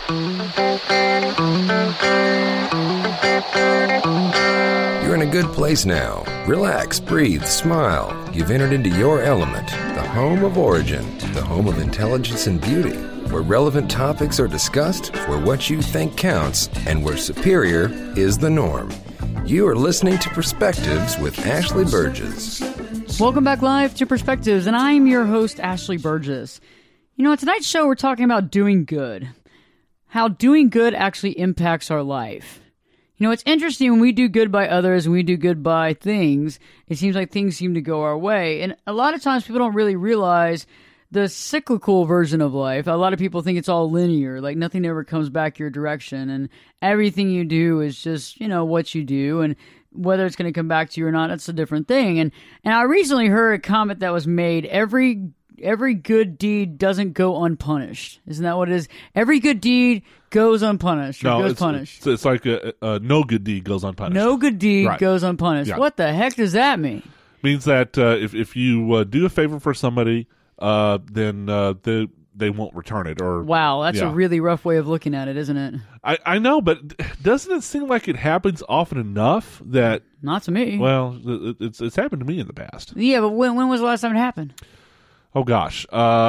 You're in a good place now. Relax, breathe, smile. You've entered into your element, the home of origin, the home of intelligence and beauty, where relevant topics are discussed, where what you think counts, and where superior is the norm. You are listening to Perspectives with Ashley Burgess. Welcome back live to Perspectives, and I'm your host, Ashley Burgess. You know, on tonight's show, we're talking about doing good. How doing good actually impacts our life. You know, it's interesting when we do good by others and we do good by things, it seems like things seem to go our way. And a lot of times people don't really realize the cyclical version of life. A lot of people think it's all linear, like nothing ever comes back your direction. And everything you do is just, you know, what you do. And whether it's going to come back to you or not, that's a different thing. And I recently heard a comment that was made, every good deed doesn't go unpunished. Isn't that what it is? Every good deed goes unpunished or goes punished. It's like no good deed goes unpunished. No good deed goes unpunished. Yeah. What the heck does that mean? Means that if you do a favor for somebody, then they won't return it. Or wow, that's a really rough way of looking at it, isn't it? I know, but doesn't it seem like it happens often enough that... Not to me. Well, it's happened to me in the past. Yeah, but when was the last time it happened? Oh, gosh.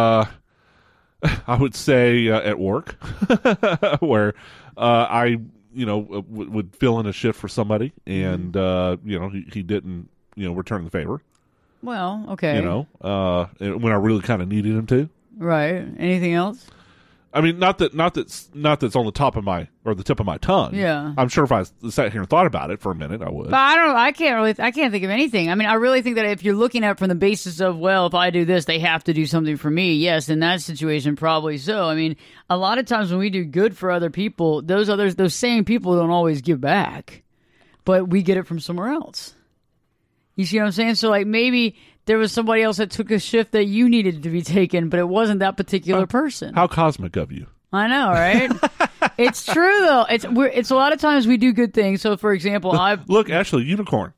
I would say at work where I, would fill in a shift for somebody and, he didn't, return the favor. Well, okay. When I really kind of needed him to. Right. Anything else? I mean, not that's on the tip of my tongue. Yeah. I'm sure if I sat here and thought about it for a minute, I would. But I can't think of anything. I mean, I really think that if you're looking at it from the basis of, well, if I do this, they have to do something for me. Yes, in that situation, probably so. I mean, a lot of times when we do good for other people, those same people don't always give back, but we get it from somewhere else. You see what I'm saying? So, like, maybe there was somebody else that took a shift that you needed to be taken, but it wasn't that particular person. How cosmic of you. I know, right? It's true, though. It's a lot of times we do good things. So, for example, Look, Ashley, unicorn.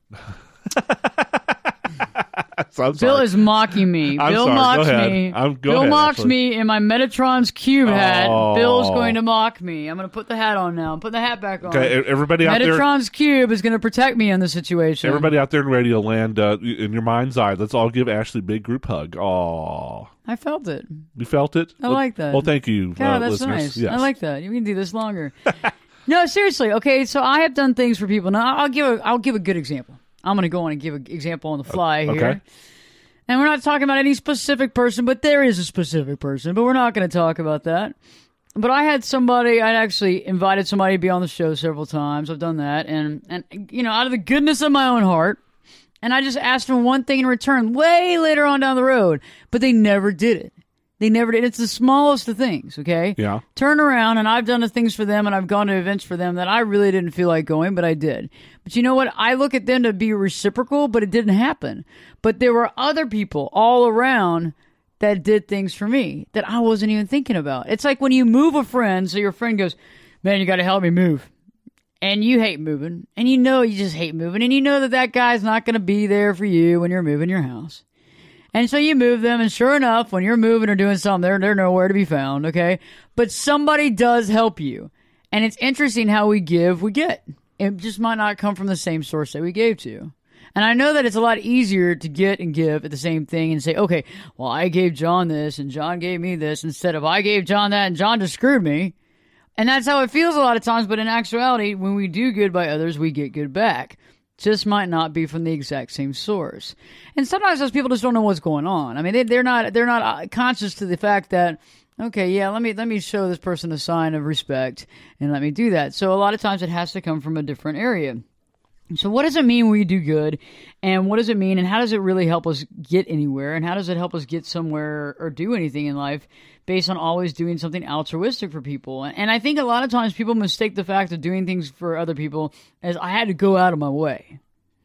Bill is mocking me. Bill mocks me. Bill mocks me in my Metatron's cube hat. Bill's going to mock me. I'm going to put the hat on now. Put the hat back on. Okay, everybody out there. Metatron's cube is going to protect me in the situation. Everybody out there in Radio Land, in your mind's eye, let's all give Ashley a big group hug. Aw. I felt it. You felt it? I like that. Well, thank you, God, that's listeners. nice. Yes. I like that. You can do this longer. No, seriously. Okay, so I have done things for people. Now, I'll give a good example. I'm going to go on and give an example on the fly here. Okay. And we're not talking about any specific person, but there is a specific person. But we're not going to talk about that. But I'd actually invited somebody to be on the show several times. I've done that. And out of the goodness of my own heart, and I just asked them one thing in return way later on down the road. But they never did it. They never did. It's the smallest of things, okay? Yeah. Turn around, and I've done the things for them, and I've gone to events for them that I really didn't feel like going, but I did. But you know what? I look at them to be reciprocal, but it didn't happen. But there were other people all around that did things for me that I wasn't even thinking about. It's like when you move a friend, so your friend goes, man, you got to help me move. And you hate moving, and you just hate moving, and you know that guy's not going to be there for you when you're moving your house. And so you move them, and sure enough, when you're moving or doing something, they're nowhere to be found, okay? But somebody does help you. And it's interesting how we give, we get. It just might not come from the same source that we gave to. And I know that it's a lot easier to get and give at the same thing and say, okay, well, I gave John this, and John gave me this, instead of I gave John that, and John just screwed me. And that's how it feels a lot of times, but in actuality, when we do good by others, we get good back. Just might not be from the exact same source. And sometimes those people just don't know what's going on. I mean, they're not conscious to the fact that, okay, yeah, let me show this person a sign of respect and let me do that. So a lot of times it has to come from a different area. So what does it mean when we do good, and what does it mean, and how does it really help us get anywhere, and how does it help us get somewhere or do anything in life based on always doing something altruistic for people? And I think a lot of times people mistake the fact of doing things for other people as I had to go out of my way.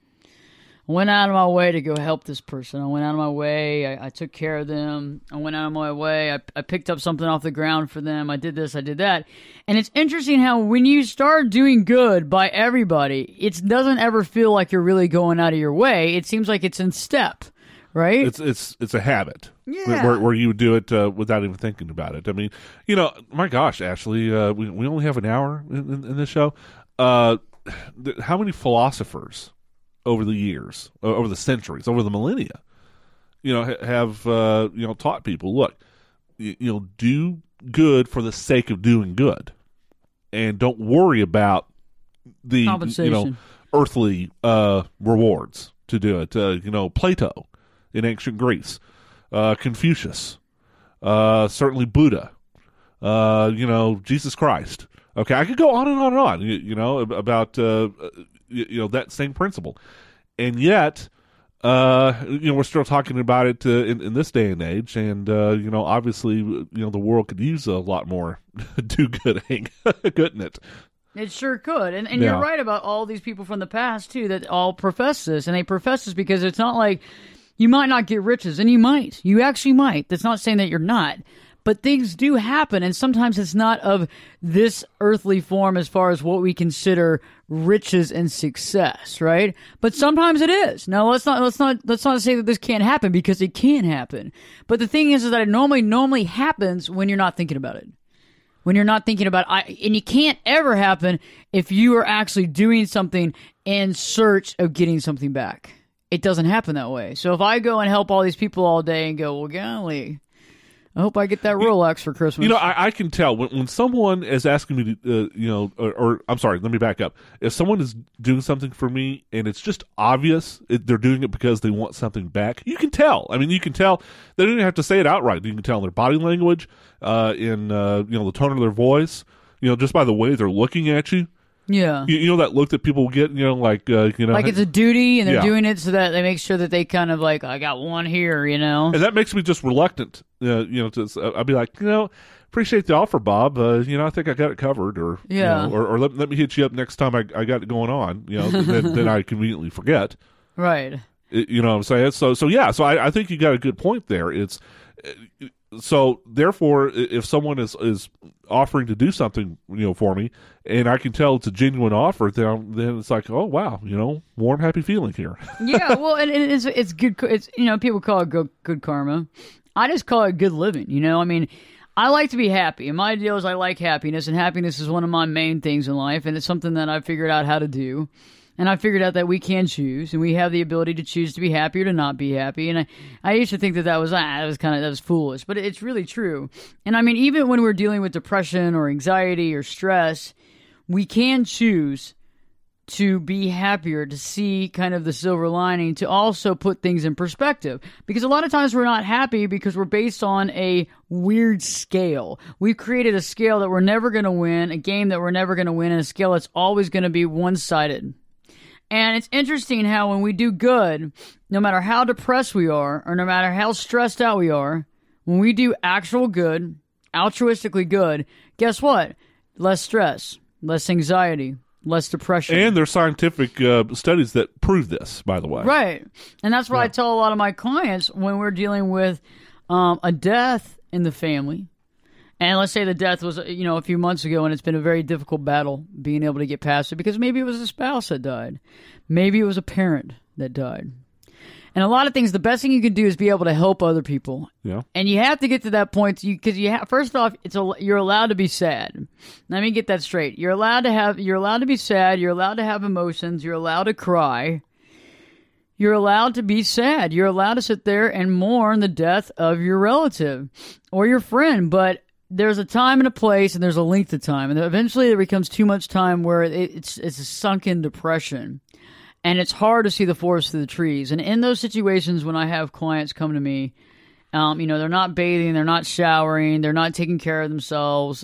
I went out of my way to go help this person. I went out of my way. I took care of them. I went out of my way. I picked up something off the ground for them. I did this. I did that. And it's interesting how when you start doing good by everybody, it doesn't ever feel like you're really going out of your way. It seems like it's in step, right? It's a habit. Yeah. Where you would do it without even thinking about it. I mean, my gosh, Ashley, we only have an hour in this show. How many philosophers over the years, over the centuries, over the millennia, have taught people, look, do good for the sake of doing good, and don't worry about the compensation, earthly rewards to do it. Plato in ancient Greece, Confucius, certainly Buddha, Jesus Christ. Okay, I could go on and on and on, about that same principle, and yet we're still talking about it in this day and age, and obviously the world could use a lot more do-gooding, couldn't it? It sure could. And you're right about all these people from the past, too, that all profess this. And they profess this because it's not like you might not get riches, and you might. You actually might. That's not saying that you're not. But things do happen, and sometimes it's not of this earthly form as far as what we consider riches and success, right? But sometimes it is. Now, let's not say that this can't happen, because it can happen. But the thing is that it normally happens when you're not thinking about it. When you're not thinking about it, and it can't ever happen if you are actually doing something in search of getting something back. It doesn't happen that way. So if I go and help all these people all day and go, well, golly, I hope I get that Rolex for Christmas. I can tell when someone is asking me to, or I'm sorry, let me back up. If someone is doing something for me and it's just obvious they're doing it because they want something back, you can tell. I mean, you can tell. They don't even have to say it outright. You can tell in their body language, in the tone of their voice, just by the way they're looking at you. Yeah. That look that people get, like it's a duty, and they're doing it so that they make sure that they kind of like, I got one here, And that makes me just reluctant, I'd be like, appreciate the offer, Bob. I think I got it covered, or, or let me hit you up next time I got it going on, then I conveniently forget. Right. You know what I'm saying? So I think you got a good point there. So therefore, if someone is offering to do something, for me, and I can tell it's a genuine offer, then it's like, oh wow, warm, happy feeling here. Yeah, well, and it's good. It's people call it good karma. I just call it good living. I mean, I like to be happy, and my deal is I like happiness, and happiness is one of my main things in life, and it's something that I've figured out how to do. And I figured out that we can choose, and we have the ability to choose to be happy or to not be happy. And I used to think that was foolish, but it's really true. And I mean, even when we're dealing with depression or anxiety or stress, we can choose to be happier, to see kind of the silver lining, to also put things in perspective. Because a lot of times we're not happy because we're based on a weird scale. We've created a scale that we're never going to win, a game that we're never going to win, and a scale that's always going to be one-sided. And it's interesting how when we do good, no matter how depressed we are, or no matter how stressed out we are, when we do actual good, altruistically good, guess what? Less stress, less anxiety, less depression. And there's scientific studies that prove this, by the way. Right. And that's what I tell a lot of my clients when we're dealing with a death in the family. And let's say the death was, a few months ago, and it's been a very difficult battle being able to get past it, because maybe it was a spouse that died. Maybe it was a parent that died. And a lot of things, the best thing you can do is be able to help other people. Yeah. And you have to get to that point, because first off, you're allowed to be sad. Let me get that straight. You're allowed to be sad. You're allowed to have emotions. You're allowed to cry. You're allowed to be sad. You're allowed to sit there and mourn the death of your relative or your friend. But there's a time and a place, and there's a length of time, and eventually there becomes too much time where it's a sunken depression, and it's hard to see the forest through the trees. And in those situations, when I have clients come to me, they're not bathing, they're not showering, they're not taking care of themselves,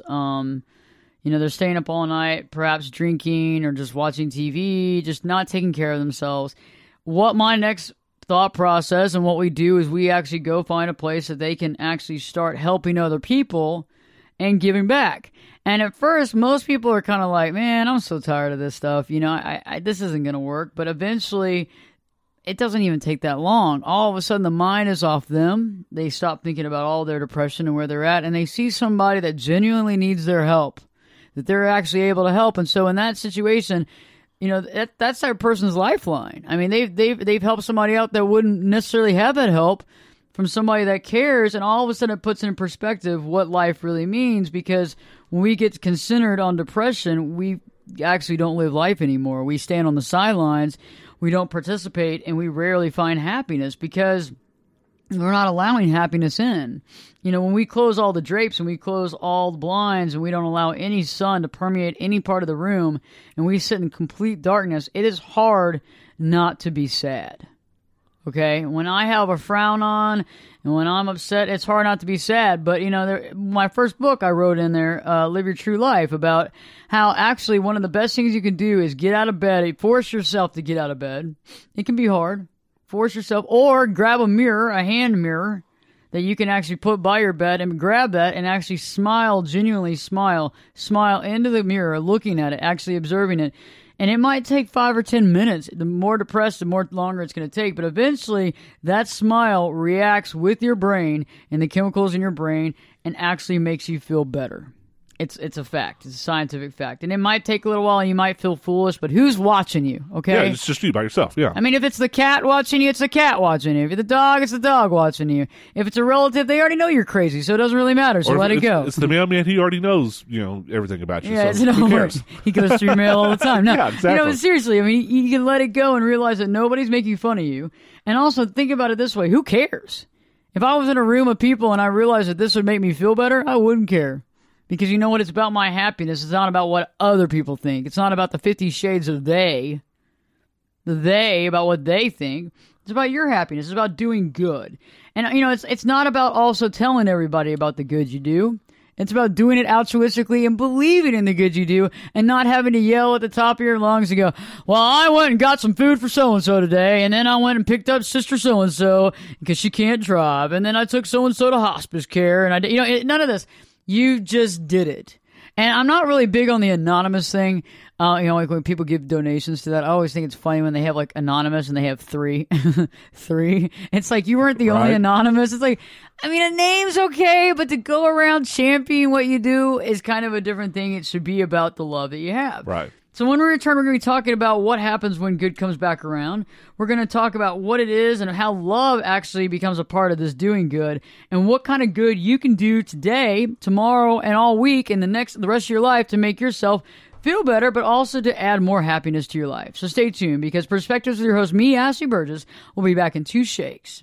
they're staying up all night, perhaps drinking or just watching TV, just not taking care of themselves. What my next thought process and what we do is we actually go find a place that they can actually start helping other people and giving back. And at first, most people are kind of like, man, I'm so tired of this stuff. This isn't going to work. But eventually, it doesn't even take that long. All of a sudden, the mind is off them. They stop thinking about all their depression and where they're at. And they see somebody that genuinely needs their help, that they're actually able to help. And so in that situation, that's that person's lifeline. I mean, they've helped somebody out that wouldn't necessarily have that help from somebody that cares, and all of a sudden it puts in perspective what life really means, because when we get considered on depression, we actually don't live life anymore. We stand on the sidelines, we don't participate, and we rarely find happiness because we're not allowing happiness in. When we close all the drapes and we close all the blinds and we don't allow any sun to permeate any part of the room and we sit in complete darkness, it is hard not to be sad. Okay? When I have a frown on and when I'm upset, it's hard not to be sad. But, my first book I wrote in there, Live Your True Life, about how actually one of the best things you can do is get out of bed, force yourself to get out of bed. It can be hard. Force yourself, or grab a mirror, a hand mirror, that you can actually put by your bed and grab that and actually smile, genuinely smile into the mirror, looking at it, actually observing it. And it might take 5 or 10 minutes. The more depressed, the more longer it's going to take. But eventually, that smile reacts with your brain and the chemicals in your brain and actually makes you feel better. It's a fact. It's a scientific fact. And it might take a little while and you might feel foolish, but who's watching you, okay? Yeah, it's just you by yourself, yeah. I mean, if it's the cat watching you, it's the cat watching you. If it's the dog, it's the dog watching you. If it's a relative, they already know you're crazy, so it doesn't really matter, so let it go. It's the mailman, he already knows, everything about you, yeah, so who cares? He goes through your mail all the time. No, yeah, exactly. Seriously, I mean, you can let it go and realize that nobody's making fun of you. And also, think about it this way. Who cares? If I was in a room of people and I realized that this would make me feel better, I wouldn't care. Because you know what? It's about my happiness. It's not about what other people think. It's not about the 50 shades of they. The they, about what they think. It's about your happiness. It's about doing good. And, it's not about also telling everybody about the good you do. It's about doing it altruistically and believing in the good you do and not having to yell at the top of your lungs and go, well, I went and got some food for so-and-so today, and then I went and picked up sister so-and-so because she can't drive, and then I took so-and-so to hospice care, and none of this. You just did it. And I'm not really big on the anonymous thing. Like when people give donations to that, I always think it's funny when they have like anonymous and they have 3. 3. It's like you weren't the only anonymous. It's like, I mean, a name's okay, but to go around championing what you do is kind of a different thing. It should be about the love that you have. Right. So when we return, we're going to be talking about what happens when good comes back around. We're going to talk about what it is and how love actually becomes a part of this doing good, and what kind of good you can do today, tomorrow, and all week, and the rest of your life to make yourself feel better, but also to add more happiness to your life. So stay tuned, because Perspectives with your host, me, Ashley Burgess, will be back in 2 shakes.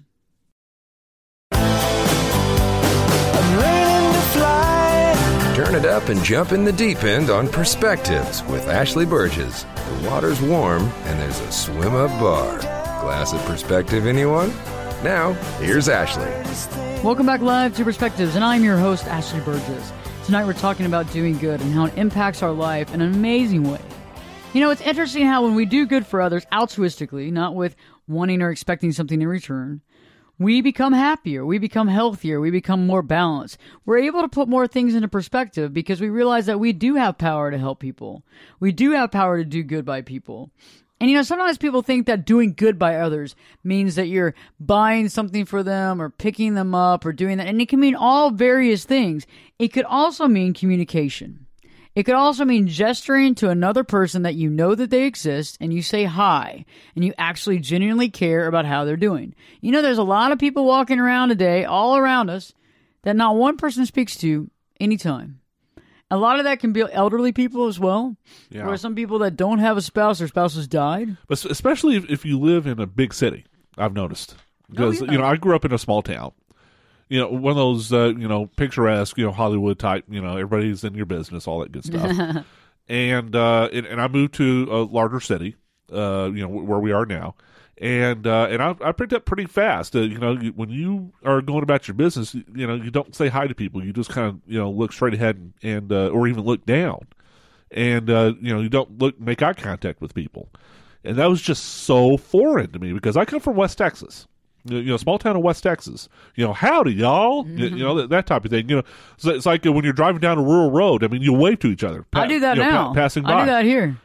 Turn it up and jump in the deep end on Perspectives with Ashley Burgess. The water's warm and there's a swim-up bar. Glass of perspective, anyone? Now, here's Ashley. Welcome back live to Perspectives, and I'm your host, Ashley Burgess. Tonight we're talking about doing good and how it impacts our life in an amazing way. It's interesting how when we do good for others altruistically, not with wanting or expecting something in return, we become happier, we become healthier, we become more balanced. We're able to put more things into perspective because we realize that we do have power to help people. We do have power to do good by people. And sometimes people think that doing good by others means that you're buying something for them or picking them up or doing that. And it can mean all various things. It could also mean communication. It could also mean gesturing to another person that you know that they exist and you say hi and you actually genuinely care about how they're doing. There's a lot of people walking around today, all around us, that not one person speaks to anytime. A lot of that can be elderly people as well. Yeah. Or some people that don't have a spouse, their spouse has died. But especially if you live in a big city, I've noticed. Because, I grew up in a small town. One of those, picturesque, Hollywood type, everybody's in your business, all that good stuff. and I moved to a larger city, where we are now. And I picked up pretty fast. When you are going about your business, you don't say hi to people. You just kind of, look straight ahead and or even look down. And, you don't make eye contact with people. And that was just so foreign to me because I come from West Texas. Small town of West Texas. Howdy, y'all. Mm-hmm. That type of thing. It's like when you're driving down a rural road. I mean, you wave to each other. I do that now. Passing by. I do that here.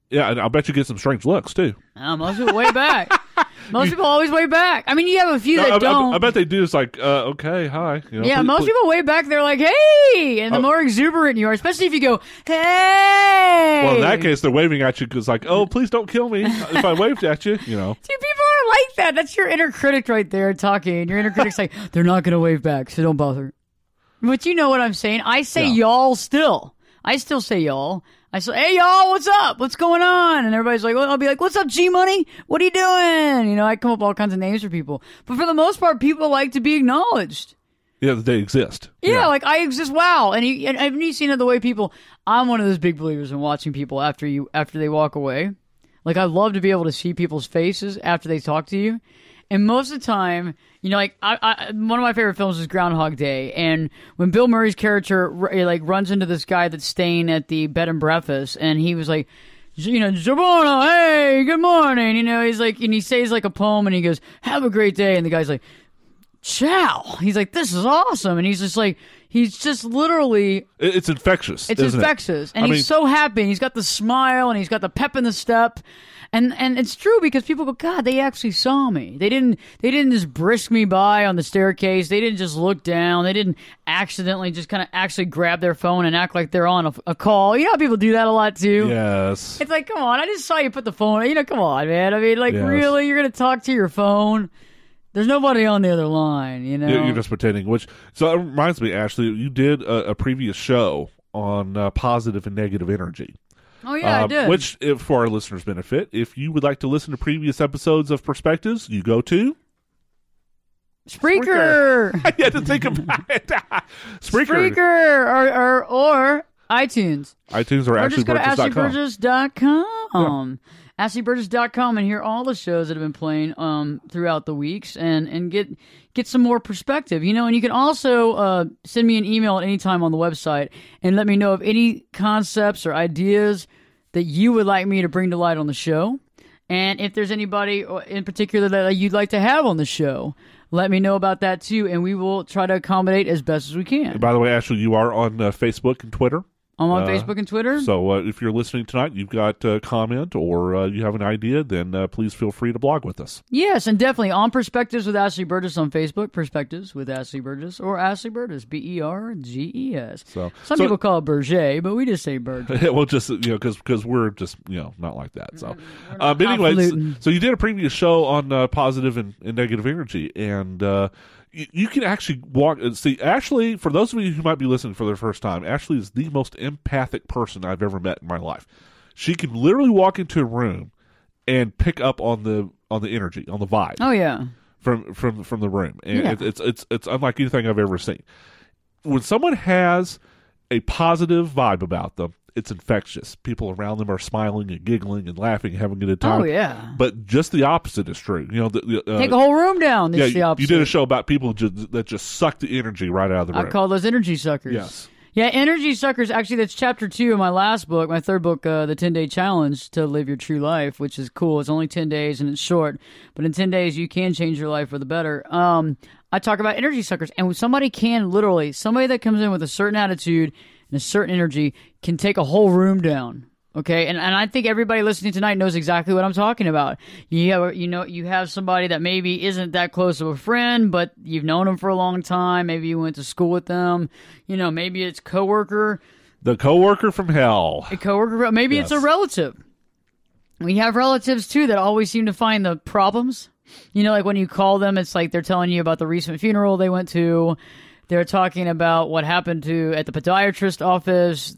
Yeah, and I'll bet you get some strange looks, too. Most people way back. Most people always way back. I mean, you have a few that don't. I bet they do. It's like, okay, hi. You know, yeah, most people way back, they're like, hey! And the more exuberant you are, especially if you go, hey! Well, in that case, they're waving at you because like, oh, please don't kill me if I waved at you, you know. See, people are like that. That's your inner critic right there talking. Your inner critic's like, they're not going to wave back, so don't bother. But you know what I'm saying. I say y'all still. I still say y'all. I say, hey, y'all, what's up? What's going on? And everybody's like, well, I'll be like, what's up, G-Money? What are you doing? You know, I come up with all kinds of names for people. But for the most part, people like to be acknowledged. Yeah, that they exist. Yeah, like I exist. Wow. And haven't you seen the way people, I'm one of those big believers in watching people after they walk away. Like, I love to be able to see people's faces after they talk to you. And most of the time, you know, like one of my favorite films is Groundhog Day, and when Bill Murray's character like runs into this guy that's staying at the bed and breakfast, and he was like, you know, Giorno, hey, good morning, you know, he's like, and he says like a poem, and he goes, have a great day, and the guy's like, ciao. He's like, this is awesome, and he's just like, he's just literally, it's infectious. It's infectious, and he's so happy, and he's got the smile, and he's got the pep in the step. And it's true because people go, God, they actually saw me. They didn't just brisk me by on the staircase. They didn't just look down. They didn't accidentally just kind of actually grab their phone and act like they're on a call. You know how people do that a lot too? Yes. It's like, come on, I just saw you put the phone, you know, come on, man. I mean, like, really? You're going to talk to your phone? There's nobody on the other line, you know? You're just pretending. So it reminds me, Ashley, you did a previous show on positive and negative energy. Oh, yeah, I did. Which, for our listeners' benefit, if you would like to listen to previous episodes of Perspectives, you go to Spreaker. I had to think about it. Spreaker or iTunes. iTunes or just go to AshleyBurgess.com. AshleyBurgess.com and hear all the shows that have been playing throughout the weeks and get some more perspective, you know. And you can also send me an email at any time on the website and let me know of any concepts or ideas that you would like me to bring to light on the show. And if there's anybody in particular that you'd like to have on the show, let me know about that too, and we will try to accommodate as best as we can. And by the way, Ashley, you are on Facebook and Twitter. I'm on Facebook and Twitter. So if you're listening tonight, you've got a comment or you have an idea, then please feel free to blog with us. Yes, and definitely on Perspectives with Ashley Burgess on Facebook, Perspectives with Ashley Burgess, or Ashley Burgess, Berges. So some people call it Berger, but we just say Burgess. Well, just, you know, because we're just, you know, not like that. So, but anyway, so you did a previous show on positive and negative energy, and you can actually walk and see. Ashley, for those of you who might be listening for the first time, Ashley is the most empathic person I've ever met in my life. She can literally walk into a room and pick up on the energy, on the vibe. Oh yeah, from the room, and it's unlike anything I've ever seen. When someone has a positive vibe about them, it's infectious. People around them are smiling and giggling and laughing and having a good time. Oh, yeah. But just the opposite is true. You know, take a whole room down. This is the opposite. You did a show about people that just suck the energy right out of the room. I call those energy suckers. Yes. Yeah, energy suckers. Actually, that's chapter 2 of my last book, my third book, The 10-Day Challenge to Live Your True Life, which is cool. It's only 10 days and it's short. But in 10 days, you can change your life for the better. I talk about energy suckers. And somebody that comes in with a certain attitude and a certain energy can take a whole room down. Okay, and I think everybody listening tonight knows exactly what I'm talking about. You have somebody that maybe isn't that close of a friend, but you've known them for a long time. Maybe you went to school with them. You know, maybe it's coworker. The coworker from hell. A coworker. Maybe it's a relative. We have relatives too that always seem to find the problems. You know, like when you call them, it's like they're telling you about the recent funeral they went to. They're talking about what happened at the podiatrist office.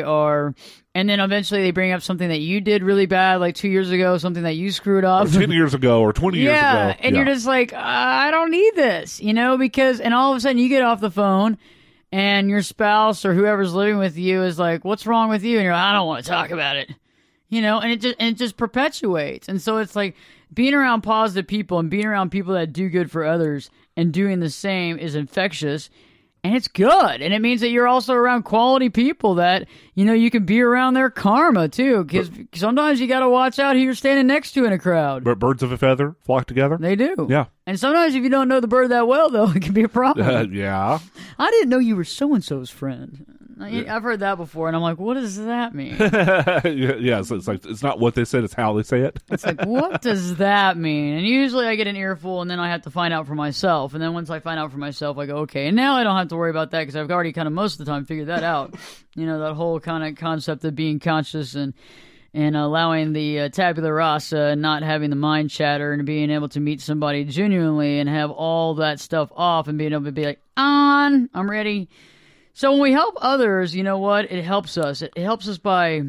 And then eventually they bring up something that you did really bad, like 2 years ago, something that you screwed up. Or 10 years ago or 20 years ago. Yeah, and you're just like, I don't need this, you know, and all of a sudden you get off the phone and your spouse or whoever's living with you is like, what's wrong with you? And you're like, I don't want to talk about it. You know, and it just perpetuates. And so it's like being around positive people and being around people that do good for others and doing the same is infectious. And it's good. And it means that you're also around quality people that, you know, you can be around their karma, too. Because sometimes you got to watch out who you're standing next to in a crowd. But birds of a feather flock together? They do. Yeah. And sometimes if you don't know the bird that well, though, it can be a problem. Yeah. I didn't know you were so-and-so's friend. I've heard that before, and I'm like, what does that mean? Yeah, so it's like it's not what they said; it's how they say it. It's like, what does that mean? And usually I get an earful, and then I have to find out for myself. And then once I find out for myself, I go, okay. And now I don't have to worry about that because I've already kind of most of the time figured that out. That whole kind of concept of being conscious and allowing the tabula rasa and not having the mind chatter and being able to meet somebody genuinely and have all that stuff off and being able to be like, I'm ready. So when we help others, you know what? It helps us. It helps us by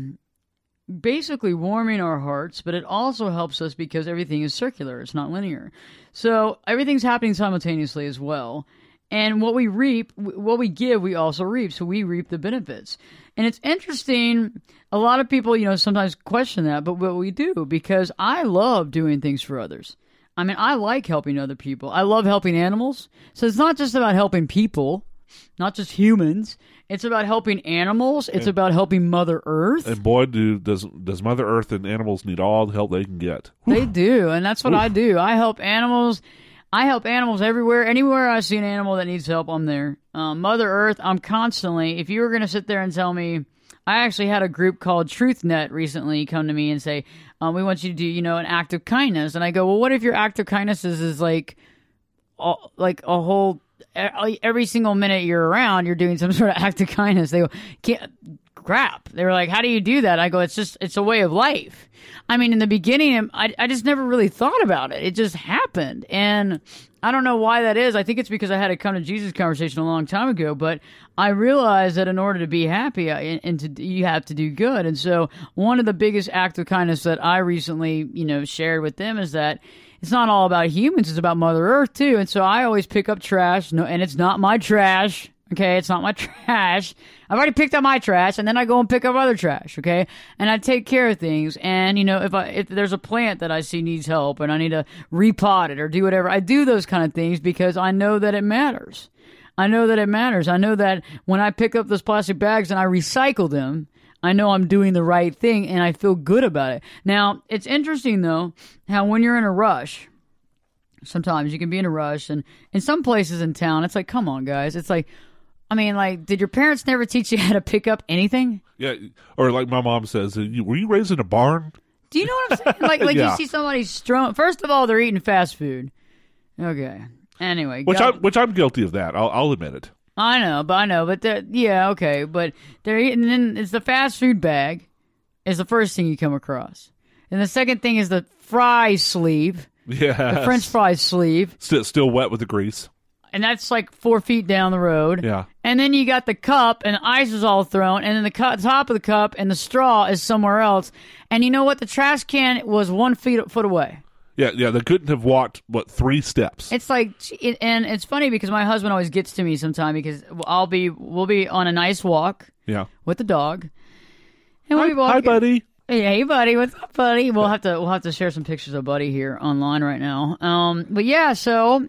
basically warming our hearts, but it also helps us because everything is circular. It's not linear. So everything's happening simultaneously as well. And what we reap, what we give, we also reap. So we reap the benefits. And it's interesting. A lot of people, sometimes question that, but what we do, because I love doing things for others. I mean, I like helping other people. I love helping animals. So it's not just about helping people, not just humans. It's about helping animals. It's about helping Mother Earth. And boy, does Mother Earth and animals need all the help they can get. They do, and that's what I do. I help animals. I help animals everywhere. Anywhere I see an animal that needs help, I'm there. Mother Earth, I'm constantly. If you were going to sit there and tell me, I actually had a group called TruthNet recently come to me and say, we want you to do, an act of kindness. And I go, well, what if your act of kindness is like a whole, every single minute you're around, you're doing some sort of act of kindness. They go, crap. They were like, how do you do that? I go, it's a way of life. I mean, in the beginning, I just never really thought about it. It just happened. And I don't know why that is. I think it's because I had a come to Jesus conversation a long time ago, but I realized that in order to be happy, you have to do good. And so one of the biggest acts of kindness that I recently, shared with them is that it's not all about humans. It's about Mother Earth too. And so I always pick up trash. No, and it's not my trash. Okay, it's not my trash. I've already picked up my trash, and then I go and pick up other trash, okay? And I take care of things. And, if there's a plant that I see needs help and I need to repot it or do whatever, I do those kind of things because I know that it matters. I know that when I pick up those plastic bags and I recycle them, I know I'm doing the right thing, and I feel good about it. Now, it's interesting, though, how when you're in a rush, sometimes you can be in a rush, and in some places in town, it's like, come on, guys. It's like, did your parents never teach you how to pick up anything? Yeah, or like my mom says, were you raised in a barn? Do you know what I'm saying? Like Yeah. You see somebody first of all, they're eating fast food. Okay. Anyway. Which I'm guilty of that. I'll admit it. I know, but yeah, okay. But they're eating, and then it's the fast food bag is the first thing you come across. And the second thing is the fry sleeve. Yeah. The French fry sleeve. Still wet with the grease. And that's like 4 feet down the road. Yeah. And then you got the cup, and the ice is all thrown, and then the top of the cup and the straw is somewhere else. And you know what? The trash can was 1 foot away. Yeah, they couldn't have walked, 3 steps? It's like, and it's funny because my husband always gets to me sometime because we'll be on a nice walk. Yeah. With the dog. And we'll be walking. Hi, buddy. Hey, buddy. What's up, buddy? We'll have to share some pictures of Buddy here online right now. But yeah, so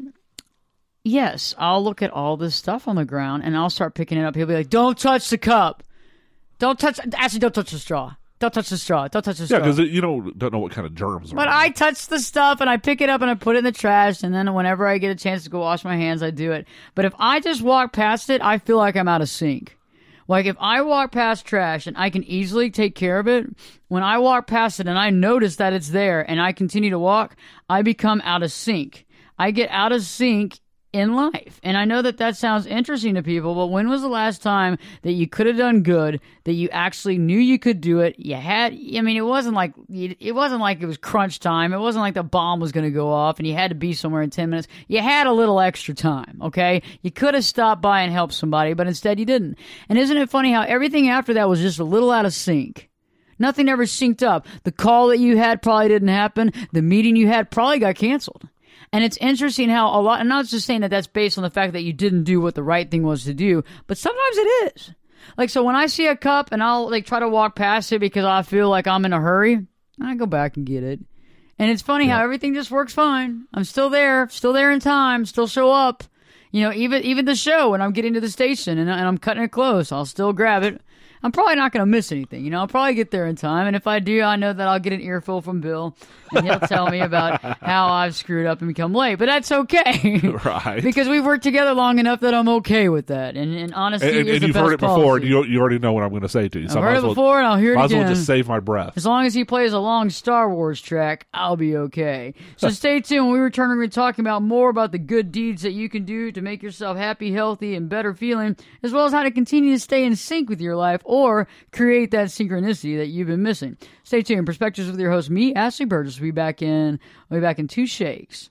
yes, I'll look at all this stuff on the ground and I'll start picking it up. He'll be like, "Don't touch the cup. Don't touch the straw. Don't touch the straw. Don't touch the straw." Yeah, because you don't know what kind of germs are. But I touch the stuff and I pick it up and I put it in the trash, and then whenever I get a chance to go wash my hands, I do it. But if I just walk past it, I feel like I'm out of sync. Like if I walk past trash and I can easily take care of it, when I walk past it and I notice that it's there and I continue to walk, I become out of sync. I get out of sync in life. And I know that sounds interesting to people, but when was the last time that you could have done good, that you actually knew you could do it? It wasn't like it was crunch time. It wasn't like the bomb was going to go off and you had to be somewhere in 10 minutes. You had a little extra time, okay? You could have stopped by and helped somebody, but instead you didn't. And isn't it funny how everything after that was just a little out of sync? Nothing ever synced up. The call that you had probably didn't happen. The meeting you had probably got canceled. And it's interesting how a lot, I'm not just saying that that's based on the fact that you didn't do what the right thing was to do, but sometimes it is. Like, so when I see a cup and I'll try to walk past it because I feel like I'm in a hurry, I go back and get it. And it's funny how everything just works fine. I'm still there in time, still show up. even the show when I'm getting to the station and I'm cutting it close, I'll still grab it. I'm probably not going to miss anything. I'll probably get there in time. And if I do, I know that I'll get an earful from Bill, and he'll tell me about how I've screwed up and become late. But that's okay. Right. Because we've worked together long enough that I'm okay with that. And honesty is the best and you've heard it before, policy. and you already know what I'm going to say to you. So I've heard it before, and I'll hear it might again. as well just save my breath. As long as he plays a long Star Wars track, I'll be okay. So stay tuned. When we return, we're going to be talking about more about the good deeds that you can do to make yourself happy, healthy, and better feeling, as well as how to continue to stay in sync with your life or create that synchronicity that you've been missing. Stay tuned. Perspectives with your host, me, Ashley Burgess. We'll be back in 2 shakes.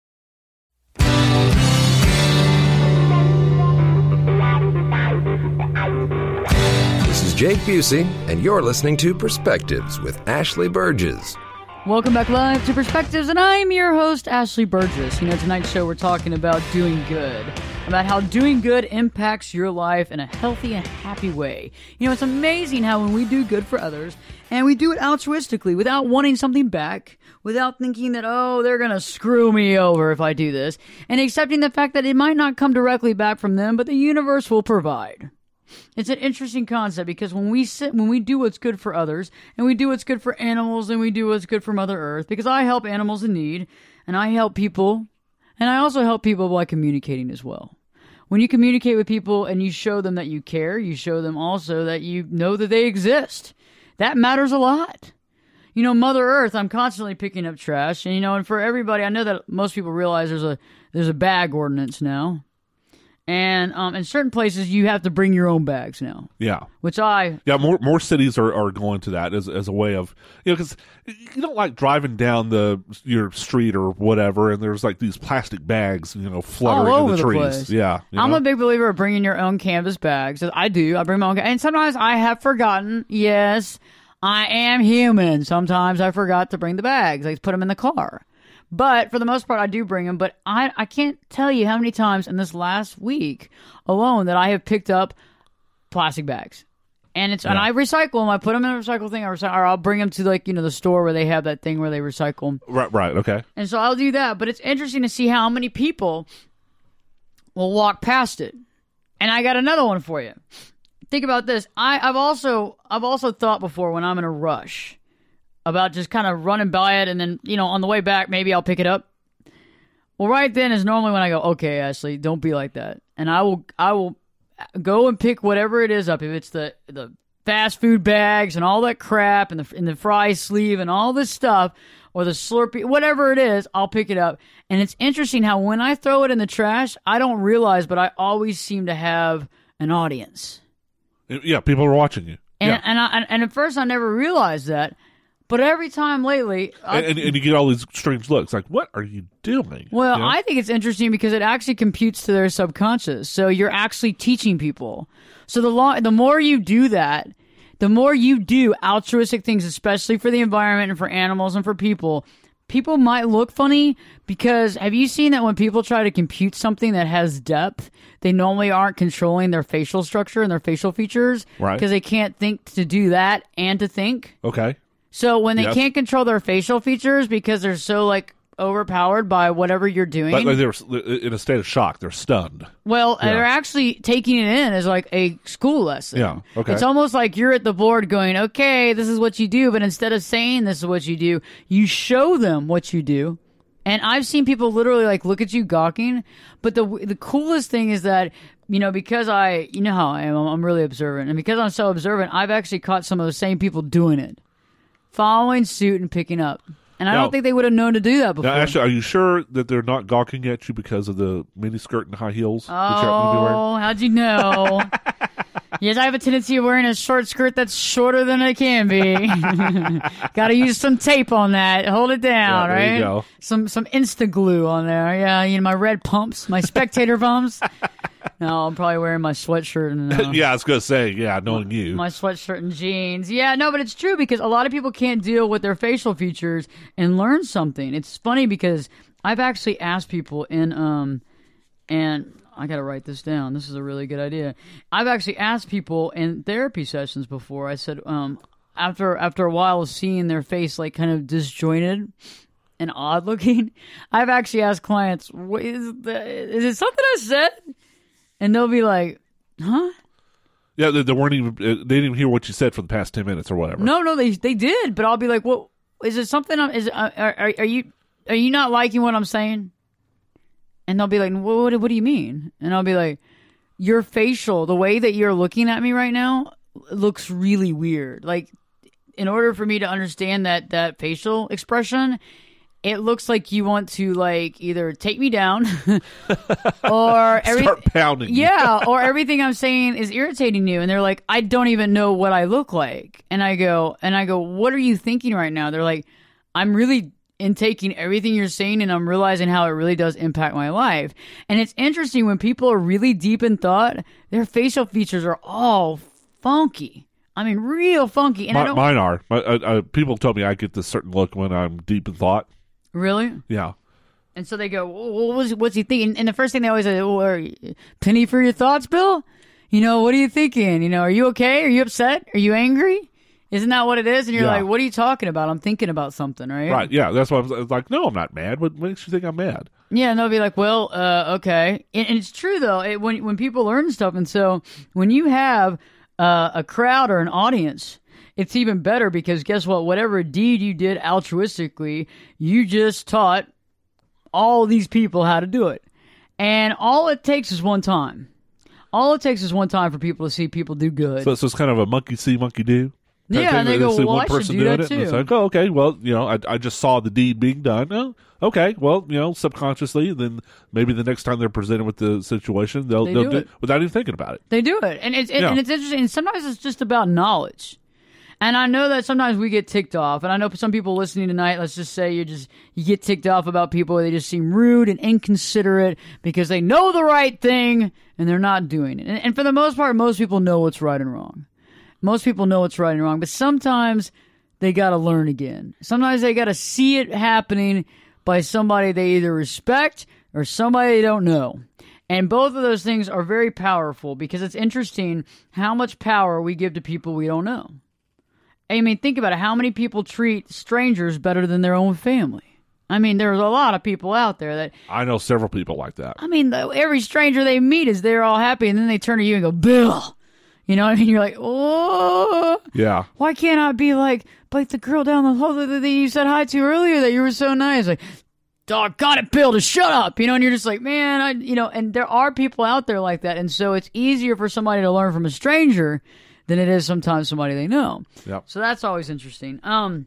This is Jake Busey, and you're listening to Perspectives with Ashley Burgess. Welcome back live to Perspectives, and I'm your host, Ashley Burgess. Tonight's show we're talking about doing good, about how doing good impacts your life in a healthy and happy way. It's amazing how when we do good for others, and we do it altruistically, without wanting something back, without thinking that, they're going to screw me over if I do this, and accepting the fact that it might not come directly back from them, but the universe will provide. It's an interesting concept because when we do what's good for others, and we do what's good for animals, and we do what's good for Mother Earth, because I help animals in need, and I help people, and I also help people by communicating as well. When you communicate with people and you show them that you care, you show them also that you know that they exist. That matters a lot. Mother Earth, I'm constantly picking up trash, and for everybody, I know that most people realize there's a bag ordinance now. And in certain places, you have to bring your own bags now. Yeah. More cities are going to that as a way of, because you don't like driving down your street or whatever, and there's like these plastic bags, fluttering all over in the trees. place. Yeah. I'm a big believer of bringing your own canvas bags. I do. I bring my own. And sometimes I have forgotten. Yes, I am human. Sometimes I forgot to bring the bags. I put them in the car. But for the most part, I do bring them. But I can't tell you how many times in this last week alone that I have picked up plastic bags. And and I recycle them. I put them in a recycle thing, or I'll bring them to the store where they have that thing where they recycle them. Right, okay. And so I'll do that. But it's interesting to see how many people will walk past it. And I got another one for you. Think about this. I've also thought before when I'm in a rush about just kind of running by it, and then, on the way back, maybe I'll pick it up. Well, right then is normally when I go, okay, Ashley, don't be like that. And I will go and pick whatever it is up. If it's the fast food bags and all that crap and the fry sleeve and all this stuff, or the Slurpee, whatever it is, I'll pick it up. And it's interesting how when I throw it in the trash, I don't realize, but I always seem to have an audience. Yeah, people are watching you. And at first I never realized that. But every time lately... And you get all these strange looks, like, what are you doing? Well, I think it's interesting because it actually computes to their subconscious. So you're actually teaching people. So the more you do that, the more you do altruistic things, especially for the environment and for animals and for people might look funny because have you seen that when people try to compute something that has depth, they normally aren't controlling their facial structure and their facial features? Right. Because they can't think to do that and to think. Okay. So when they can't control their facial features because they're so overpowered by whatever you're doing, like they're in a state of shock, they're stunned. Well, they're actually taking it in as like a school lesson. Yeah, okay. It's almost like you're at the board going, "Okay, this is what you do," but instead of saying this is what you do, you show them what you do. And I've seen people literally look at you gawking. But the coolest thing is that because how I am, I'm really observant, and because I'm so observant, I've actually caught some of the same people doing it. Following suit and picking up. And I don't think they would have known to do that before. Now, Ashley, are you sure that they're not gawking at you because of the mini skirt and high heels that you happen to be wearing? Oh, how'd you know? Yes, I have a tendency of wearing a short skirt that's shorter than it can be. Got to use some tape on that. Hold it down, there right? You go. Some Insta glue on there. Yeah, my red pumps, my spectator pumps. No, I'm probably wearing my sweatshirt and yeah, I was gonna say, knowing you, my sweatshirt and jeans. Yeah, no, but it's true because a lot of people can't deal with their facial features and learn something. It's funny because I've actually asked people and I gotta write this down. This is a really good idea. I've actually asked people in therapy sessions before. I said, after a while of seeing their face kind of disjointed, and odd looking, I've actually asked clients, is it something I said? And they'll be like, huh? Yeah, they weren't even. They didn't even hear what you said for the past 10 minutes or whatever. No, they did. But I'll be like, well, is it something? Are you not liking what I'm saying? And they'll be like, what do you mean? And I'll be like, your facial, the way that you're looking at me right now, looks really weird. Like, in order for me to understand that facial expression, it looks like you want to, like, either take me down or start pounding. Yeah, or everything I'm saying is irritating you. And they're like, I don't even know what I look like. And I go, what are you thinking right now? They're like, I'm really intaking everything you're saying, and I'm realizing how it really does impact my life. And it's interesting when people are really deep in thought, their facial features are all funky. I mean, real funky. And mine are. People told me I get this certain look when I'm deep in thought. Really? Yeah. And so they go, what's he thinking? And the first thing they always say, penny for your thoughts, Bill? What are you thinking? Are you okay? Are you upset? Are you angry? Isn't that what it is? And you're like, what are you talking about? I'm thinking about something, right? Right, yeah. That's why I was like, no, I'm not mad. What makes you think I'm mad? Yeah, and they'll be like, well, okay. And it's true, though, when people learn stuff. And so when you have a crowd or an audience, it's even better because guess what? Whatever deed you did altruistically, you just taught all these people how to do it. And all it takes is one time. All it takes is one time for people to see people do good. So it's kind of a monkey see, monkey do? Yeah, and they go, well, I should do that too. And it's like, oh, okay, well, I just saw the deed being done. Oh, okay, well, subconsciously, then maybe the next time they're presented with the situation, they'll do it without even thinking about it. They do it. And it's interesting. And sometimes it's just about knowledge. And I know that sometimes we get ticked off. And I know some people listening tonight, let's just say you get ticked off about people. They just seem rude and inconsiderate because they know the right thing and they're not doing it. And for the most part, most people know what's right and wrong. Most people know what's right and wrong. But sometimes they got to learn again. Sometimes they got to see it happening by somebody they either respect or somebody they don't know. And both of those things are very powerful because it's interesting how much power we give to people we don't know. I mean, think about it. How many people treat strangers better than their own family? I mean, there's a lot of people out there that... I know several people like that. I mean, every stranger they meet is they're all happy, and then they turn to you and go, Bill! You know what I mean? You're like, oh... Yeah. Why can't I be like the girl down the hall that you said hi to earlier that you were so nice? Like, doggone it, Bill, just shut up! And you're just like, man, and there are people out there like that, and so it's easier for somebody to learn from a stranger than it is sometimes somebody they know. Yep. So that's always interesting.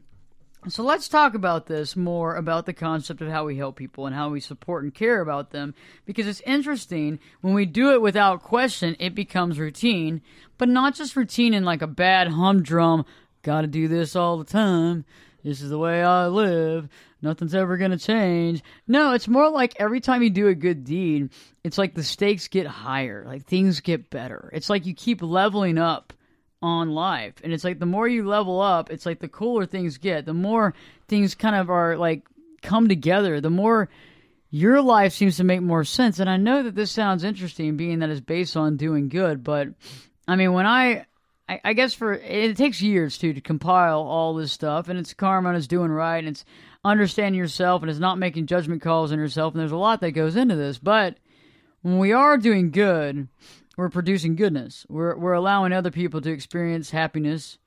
So let's talk about this more, about the concept of how we help people and how we support and care about them, because it's interesting. When we do it without question, it becomes routine, but not just routine in like a bad humdrum, gotta do this all the time, this is the way I live, nothing's ever gonna change. No, it's more like every time you do a good deed, it's like the stakes get higher, like things get better. It's like you keep leveling up on life, and it's like the more you level up, it's like the cooler things get, the more things kind of are like come together, the more your life seems to make more sense. And I know that this sounds interesting being that it's based on doing good, but I mean, when I guess it takes years to compile all this stuff, and it's karma, and it's doing right, and it's understanding yourself, and it's not making judgment calls on yourself, and there's a lot that goes into this. But when we are doing good, we're producing goodness. We're allowing other people to experience happiness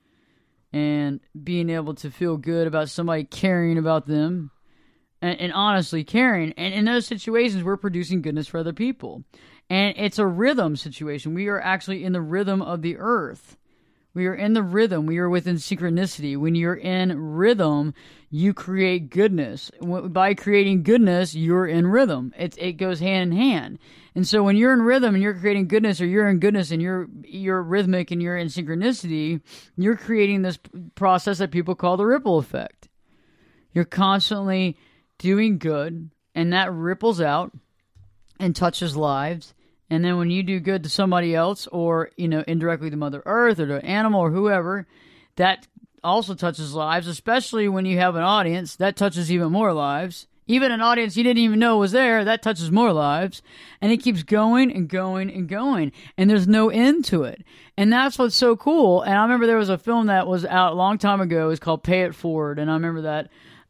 and being able to feel good about somebody caring about them and honestly caring. And in those situations, we're producing goodness for other people. And it's a rhythm situation. We are actually in the rhythm of the earth. We are in the rhythm. We are within synchronicity. When you're in rhythm, you create goodness. By creating goodness, you're in rhythm. It goes hand in hand. And so when you're in rhythm and you're creating goodness, or you're in goodness and you're rhythmic and you're in synchronicity, you're creating this process that people call the ripple effect. You're constantly doing good, and that ripples out and touches lives. And then when you do good to somebody else, or, indirectly to Mother Earth or to an animal or whoever, that also touches lives, especially when you have an audience, that touches even more lives. Even an audience you didn't even know was there, that touches more lives. And it keeps going and going and going. And there's no end to it. And that's what's so cool. And I remember there was a film that was out a long time ago. It was called Pay It Forward. And I remember that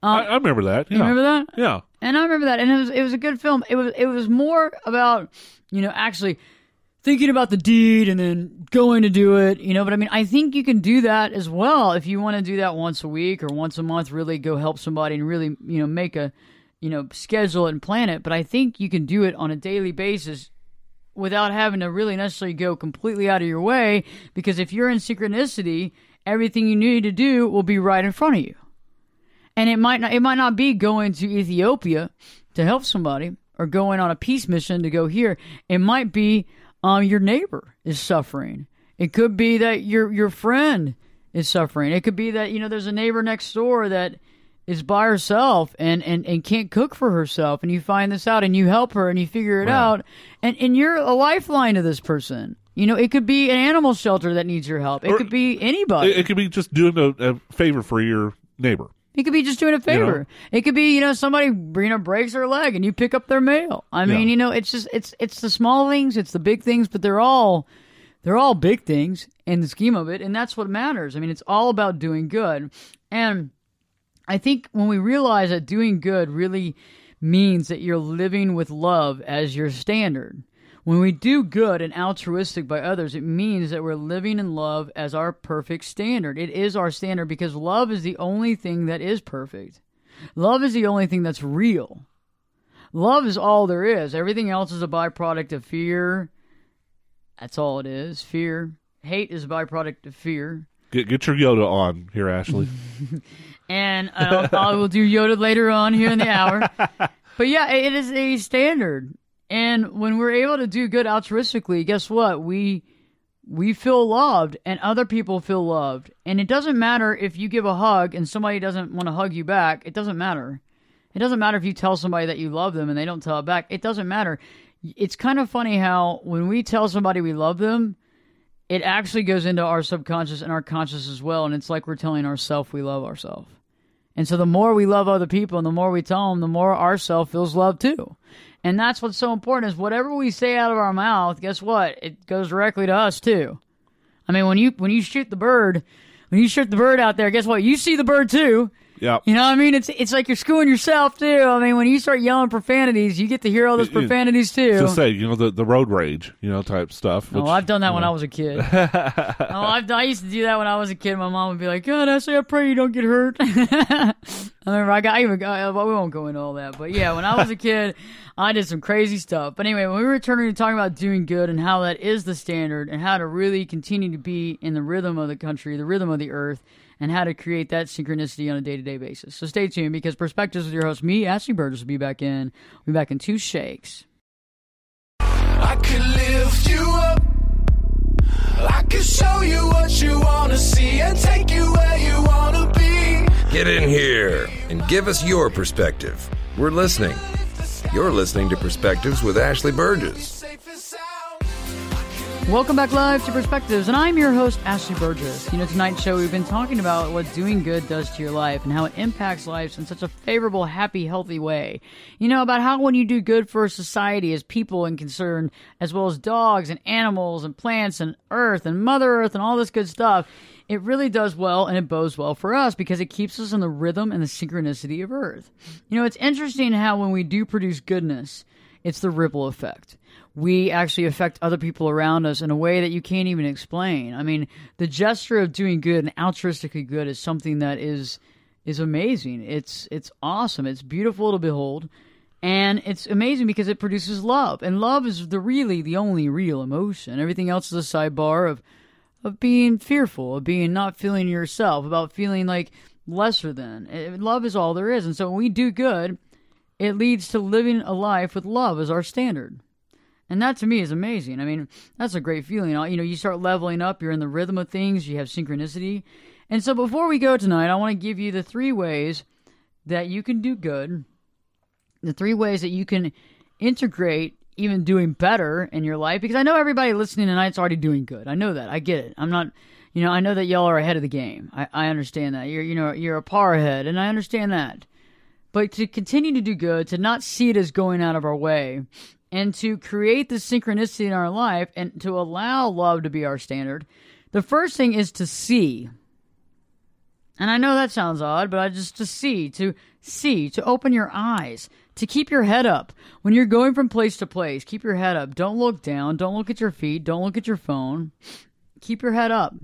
I remember that. Yeah. You remember that? Yeah. And I remember that, and it was a good film. It was more about, actually thinking about the deed and then going to do it, But I mean, I think you can do that as well if you want to do that once a week or once a month. Really go help somebody and really, make a, schedule it and plan it. But I think you can do it on a daily basis without having to really necessarily go completely out of your way. Because if you're in synchronicity, everything you need to do will be right in front of you. And it might not be going to Ethiopia to help somebody or going on a peace mission to go here. It might be your neighbor is suffering. It could be that your friend is suffering. It could be that there's a neighbor next door that is by herself and can't cook for herself, and you find this out and you help her and you figure it out, and you're a lifeline to this person. It could be an animal shelter that needs your help. It could be anybody. It could be just doing a favor for your neighbor. It could be just doing a favor. It could be, somebody, breaks their leg and you pick up their mail. I mean, it's just, it's the small things, it's the big things, but they're all big things in the scheme of it. And that's what matters. I mean, it's all about doing good. And I think when we realize that doing good really means that you're living with love as your standard. When we do good and altruistic by others, it means that we're living in love as our perfect standard. It is our standard because love is the only thing that is perfect. Love is the only thing that's real. Love is all there is. Everything else is a byproduct of fear. That's all it is. Fear. Hate is a byproduct of fear. Get your Yoda on here, Ashley. And I will do Yoda later on here in the hour. But yeah, it is a standard. And when we're able to do good altruistically, guess what? We feel loved and other people feel loved. And it doesn't matter if you give a hug and somebody doesn't want to hug you back. It doesn't matter. It doesn't matter if you tell somebody that you love them and they don't tell it back. It doesn't matter. It's kind of funny how when we tell somebody we love them, it actually goes into our subconscious and our conscious as well. And it's like we're telling ourselves we love ourselves. And so the more we love other people and the more we tell them, the more ourself feels loved too. And that's what's so important is whatever we say out of our mouth, guess what? It goes directly to us too. I mean, when you shoot the bird out there, guess what? You see the bird too. Yeah. You know what I mean? It's like you're screwing yourself too. I mean, when you start yelling profanities, you get to hear all those profanities too. So say, the road rage, type stuff. Which, I've done that when I was a kid. I used to do that when I was a kid. My mom would be like, God, I pray you don't get hurt. I remember we won't go into all that. But yeah, when I was a kid, I did some crazy stuff. But anyway, when we were returning to talking about doing good and how that is the standard and how to really continue to be in the rhythm of the country, the rhythm of the earth, and how to create that synchronicity on a day-to-day basis. So stay tuned because Perspectives with your host, me, Ashley Burgess, will be back in. We'll be back in 2 shakes. I could lift you up. I could show you what you want to see and take you where you want to be. Get in here and give us your perspective. We're listening. You're listening to Perspectives with Ashley Burgess. Welcome back live to Perspectives, and I'm your host, Ashley Burgess. Tonight's show, we've been talking about what doing good does to your life and how it impacts lives in such a favorable, happy, healthy way. About how when you do good for society as people and concern, as well as dogs and animals and plants and earth and Mother Earth and all this good stuff, it really does well and it bodes well for us because it keeps us in the rhythm and the synchronicity of Earth. It's interesting how when we do produce goodness, it's the ripple effect. We actually affect other people around us in a way that you can't even explain. I mean, the gesture of doing good and altruistically good is something that is amazing. It's awesome. It's beautiful to behold. And it's amazing because it produces love. And love is the only real emotion. Everything else is a sidebar of being fearful, of being not feeling yourself, about feeling like lesser than. Love is all there is. And so when we do good, it leads to living a life with love as our standard. And that to me is amazing. I mean, that's a great feeling. You start leveling up, you're in the rhythm of things, you have synchronicity. And so before we go tonight, I want to give you the 3 ways that you can do good, the 3 ways that you can integrate even doing better in your life. Because I know everybody listening tonight's already doing good. I know that. I get it. I'm not, I know that y'all are ahead of the game. I understand that. You're a par ahead, and I understand that. But to continue to do good, to not see it as going out of our way, and to create the synchronicity in our life and to allow love to be our standard, the first thing is to see. And I know that sounds odd, but to open your eyes, to keep your head up. When you're going from place to place, keep your head up. Don't look down. Don't look at your feet. Don't look at your phone. Keep your head up.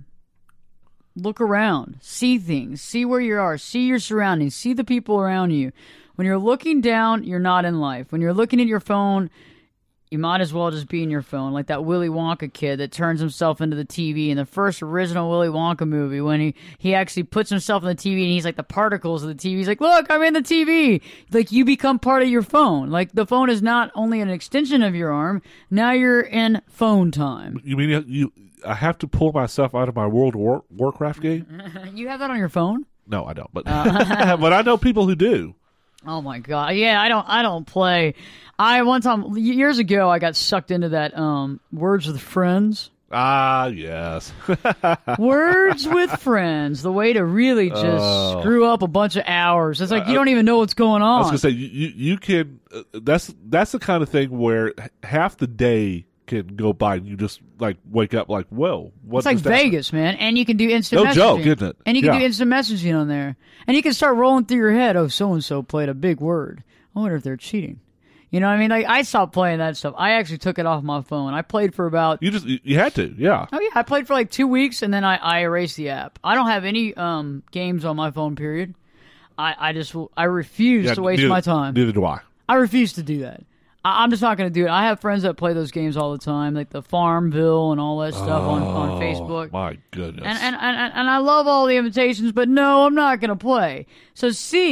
Look around. See things. See where you are. See your surroundings. See the people around you. When you're looking down, you're not in life. When you're looking at your phone, you might as well just be in your phone, like that Willy Wonka kid that turns himself into the TV in the first original Willy Wonka movie when he actually puts himself in the TV and he's like the particles of the TV. He's like, look, I'm in the TV. Like, you become part of your phone. Like, the phone is not only an extension of your arm, now you're in phone time. You mean I have to pull myself out of my World of Warcraft game? You have that on your phone? No, I don't. But but I know people who do. Oh my God! Yeah, I don't play. One time years ago I got sucked into that Words with Friends. Ah, yes. Words with Friends, the way to really just screw up a bunch of hours. It's like you don't even know what's going on. I was gonna say you can. That's the kind of thing where half the day can go by and you just like wake up like, whoa, what? It's like Vegas, man, and you can do instant messaging. No joke, isn't it? And you can do instant messaging on there, and you can start rolling through your head. Oh, so and so played a big word. I wonder if they're cheating. You know what I mean? Like, I stopped playing that stuff. I actually took it off my phone. I played for about... You had to, yeah. Oh, yeah. I played for like 2 weeks, and then I erased the app. I don't have any games on my phone, period. I refuse to waste my time. Neither do I. I refuse to do that. I'm just not going to do it. I have friends that play those games all the time, like the Farmville and all that stuff on Facebook. My goodness. And I love all the invitations, but no, I'm not going to play. So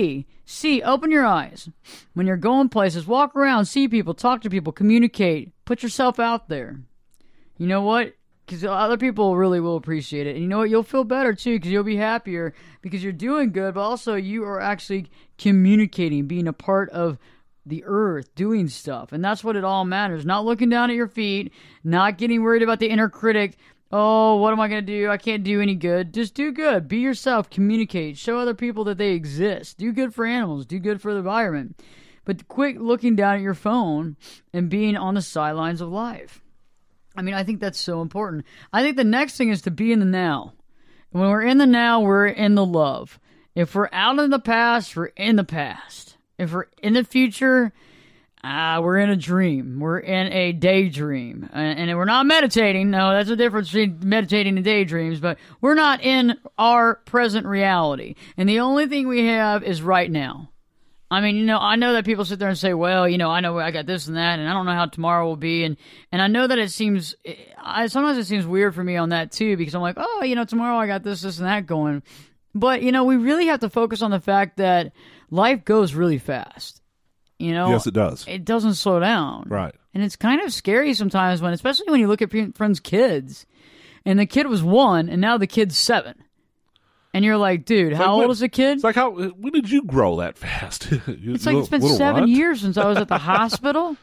open your eyes. When you're going places, walk around, see people, talk to people, communicate, put yourself out there. You know what? Because other people really will appreciate it. And you know what? You'll feel better, too, because you'll be happier because you're doing good, but also you are actually communicating, being a part of the earth, doing stuff. And that's what it all matters. Not looking down at your feet, not getting worried about the inner critic. Oh, what am I going to do? I can't do any good. Just do good. Be yourself. Communicate. Show other people that they exist. Do good for animals. Do good for the environment. But quit looking down at your phone and being on the sidelines of life. I mean, I think that's so important. I think the next thing is to be in the now. When we're in the now, we're in the love. If we're out in the past, we're in the past. If we're in the future, we're in a dream. We're in a daydream. And we're not meditating. No, that's the difference between meditating and daydreams. But we're not in our present reality. And the only thing we have is right now. I mean, I know that people sit there and say, well, I know I got this and that, and I don't know how tomorrow will be. And I know that sometimes it seems weird for me on that, too, because I'm like, oh, tomorrow I got this and that going. But, we really have to focus on the fact that life goes really fast. Yes, it does. It doesn't slow down. Right. And it's kind of scary sometimes especially when you look at friends' kids, and the kid was 1, and now the kid's 7. And you're like, dude, how old is the kid? It's like, when did you grow that fast? It's been 7 years since I was at the hospital.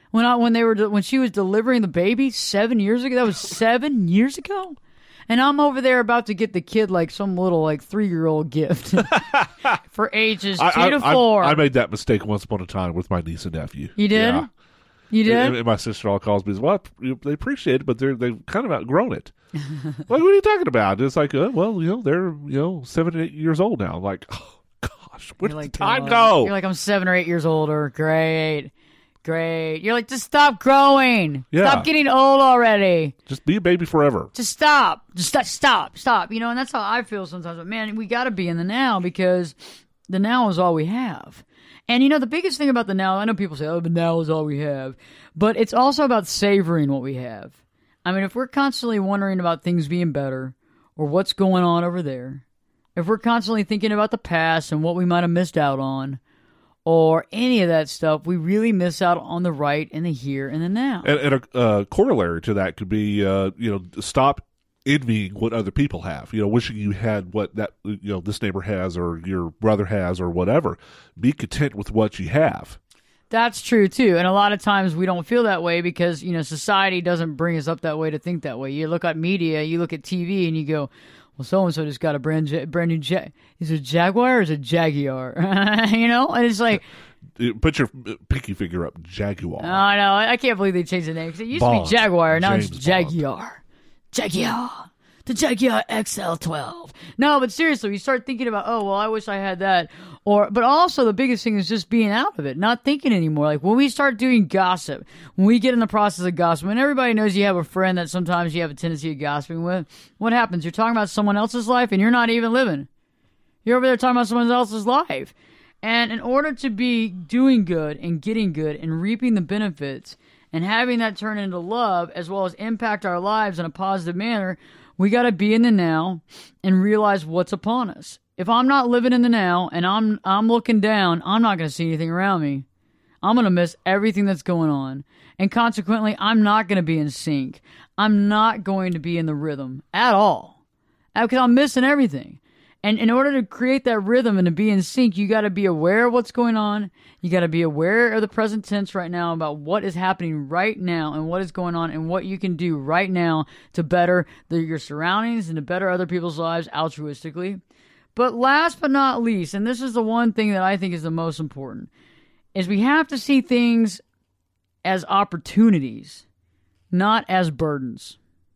When she was delivering the baby 7 years ago. That was 7 years ago. And I'm over there about to get the kid like some little 3-year-old gift for ages 2 to 4. I made that mistake once upon a time with my niece and nephew. You did? Yeah. You did? And my sister-in-law calls me and says, well, they appreciate it, but they've kind of outgrown it. Like, what are you talking about? And it's like, well, they're 7 and 8 years old now. I'm like, oh, gosh, where did the time go? You're like, I'm 7 or 8 years older. Great. You're like, just stop growing. Yeah. Stop getting old already. Just be a baby forever. Just stop. Stop. And that's how I feel sometimes. But man, we got to be in the now because the now is all we have. And the biggest thing about the now, I know people say, oh, the now is all we have. But it's also about savoring what we have. I mean, if we're constantly wondering about things being better or what's going on over there, if we're constantly thinking about the past and what we might have missed out on, or any of that stuff, we really miss out on the right and the here and the now. And a corollary to that could be, stop envying what other people have. Wishing you had what that this neighbor has or your brother has or whatever. Be content with what you have. That's true too, and a lot of times we don't feel that way because society doesn't bring us up that way to think that way. You look at media, you look at TV, and you go, well, so-and-so just got a brand new is it a Jaguar or is it Jaguar? And it's like... Put your pinky finger up, Jaguar. Oh, no, I can't believe they changed the name. It used to be Jaguar, now it's Jaguar. Jaguar. to check your XL12. No, but seriously, you start thinking about, oh, well, I wish I had that. But also the biggest thing is just being out of it, not thinking anymore. Like when we start doing gossip, when we get in the process of gossip, when everybody knows you have a friend that sometimes you have a tendency of gossiping with, what happens? You're talking about someone else's life and you're not even living. You're over there talking about someone else's life. And in order to be doing good and getting good and reaping the benefits and having that turn into love as well as impact our lives in a positive manner, we got to be in the now and realize what's upon us. If I'm not living in the now and I'm looking down, I'm not going to see anything around me. I'm going to miss everything that's going on. And consequently, I'm not going to be in sync. I'm not going to be in the rhythm at all. Because I'm missing everything. And in order to create that rhythm and to be in sync, you got to be aware of what's going on. You got to be aware of the present tense right now about what is happening right now and what is going on and what you can do right now to better your surroundings and to better other people's lives altruistically. But last but not least, and this is the one thing that I think is the most important, is we have to see things as opportunities, not as burdens.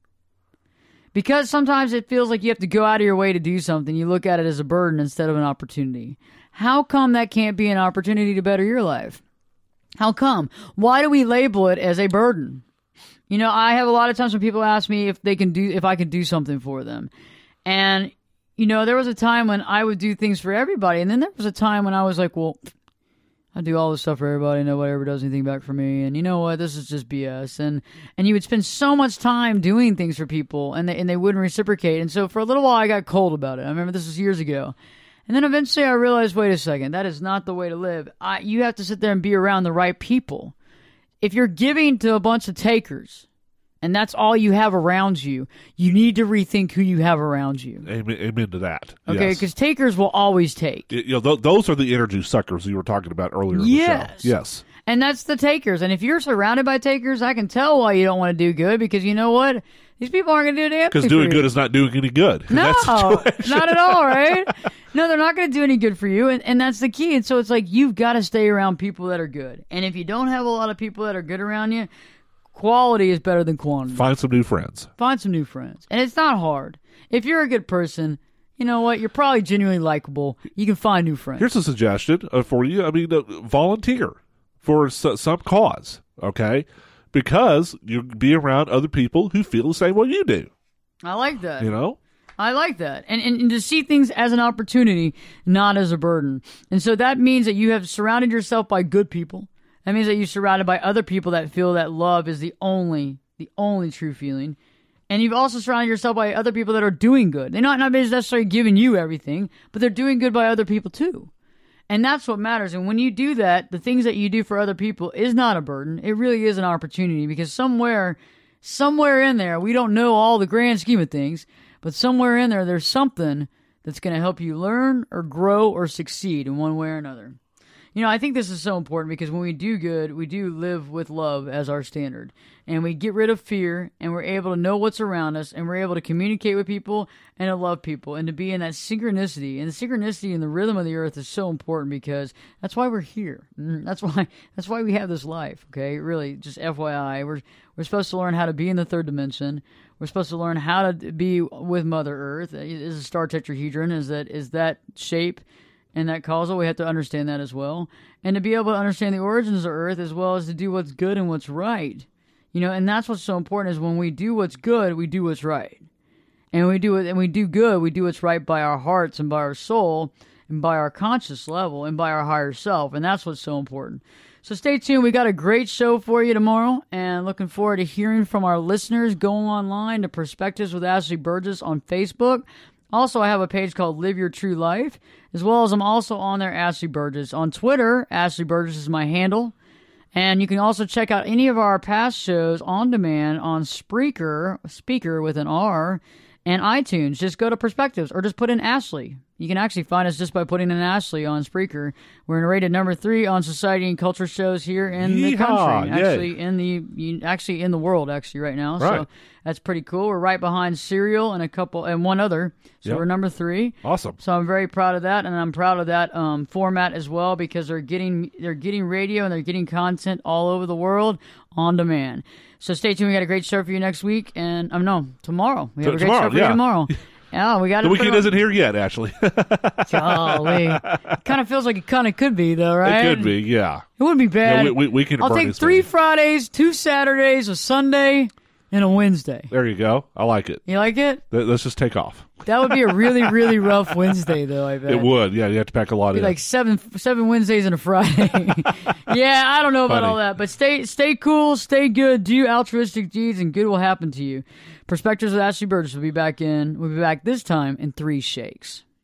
Because sometimes it feels like you have to go out of your way to do something. You look at it as a burden instead of an opportunity. How come that can't be an opportunity to better your life? How come? Why do we label it as a burden? You know, I have a lot of times when people ask me if I can do something for them. And, you know, there was a time when I would do things for everybody. And then there was a time when I was like, well, I do all this stuff for everybody. Nobody ever does anything back for me. And you know what? This is just BS. And you would spend so much time doing things for people and they wouldn't reciprocate. And so for a little while, I got cold about it. I remember this was years ago. And then eventually I realized, wait a second, that is not the way to live. You have to sit there and be around the right people. If you're giving to a bunch of takers, and that's all you have around you, you need to rethink who you have around you. Amen to that. Okay, because takers will always take. You know, those are the energy suckers you were talking about earlier in the show. Yes. And that's the takers. And if you're surrounded by takers, I can tell why you don't want to do good, because you know what? These people aren't going to do damn thing. Because doing good is not doing any good. No, not at all, right? No, they're not going to do any good for you, and that's the key. And so it's like you've got to stay around people that are good. And if you don't have a lot of people that are good around you, quality is better than quantity. Find some new friends. And it's not hard. If you're a good person, you know what? You're probably genuinely likable. You can find new friends. Here's a suggestion for you. I mean, volunteer for some cause, okay? Because you be around other people who feel the same way you do. I like that. You know? I like that. And to see things as an opportunity, not as a burden. And so that means that you have surrounded yourself by good people. That means that you're surrounded by other people that feel that love is the only true feeling. And you've also surrounded yourself by other people that are doing good. They're not necessarily giving you everything, but they're doing good by other people too. And that's what matters. And when you do that, the things that you do for other people is not a burden. It really is an opportunity, because somewhere in there, we don't know all the grand scheme of things, but somewhere in there, there's something that's going to help you learn or grow or succeed in one way or another. You know, I think this is so important, because when we do good, we do live with love as our standard. And we get rid of fear, and we're able to know what's around us, and we're able to communicate with people and to love people and to be in that synchronicity. And the synchronicity and the rhythm of the earth is so important, because that's why we're here. That's why we have this life, okay? Really, just FYI. We're supposed to learn how to be in the third dimension. We're supposed to learn how to be with Mother Earth. Is a star tetrahedron, is that shape and that causal? We have to understand that as well. And to be able to understand the origins of Earth, as well as to do what's good and what's right. You know, and that's what's so important, is when we do what's good, we do what's right. And we do good, we do what's right by our hearts and by our soul and by our conscious level and by our higher self. And that's what's so important. So stay tuned. We got a great show for you tomorrow, and looking forward to hearing from our listeners. Go online to Perspectives with Ashley Burgess on Facebook. Also, I have a page called Live Your True Life, as well as I'm also on there, Ashley Burgess. On Twitter, Ashley Burgess is my handle. And you can also check out any of our past shows on demand on Spreaker, speaker with an R, and iTunes. Just go to Perspectives, or just put in Ashley. You can actually find us just by putting in Ashley on Spreaker. We're rated number 3 on society and culture shows here in the country. Actually in the world right now. Right. So that's pretty cool. We're right behind Serial and one other. So we're number 3. Awesome. So I'm very proud of that, and I'm proud of that format as well, because they're getting radio and they're getting content all over the world on demand. So stay tuned. We got a great show for you next week, and tomorrow. We have a great show for you tomorrow. Yeah, we got the weekend isn't here yet, Ashley. Golly, kind of feels like it kind of could be though, right? It could be, yeah. It wouldn't be bad. Yeah, we can. I'll take 3 Fridays, 2 Saturdays, a Sunday, and a Wednesday. There you go. I like it. You like it? Let's just take off. That would be a really, really rough Wednesday, though, I bet. It would. Yeah, you have to pack a lot It'd in. be like seven Wednesdays and a Friday. Yeah, I don't know about all that. But stay cool, stay good, do altruistic deeds, and good will happen to you. Perspectives with Ashley Burgess will be back this time in 3 shakes.